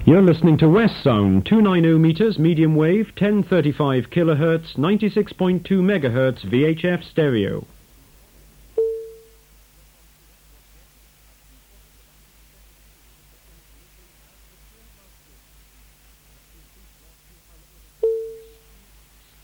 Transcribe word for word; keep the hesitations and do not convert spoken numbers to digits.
You're listening to West Sound, two ninety meters, medium wave, ten thirty-five kilohertz, ninety-six point two megahertz V H F stereo.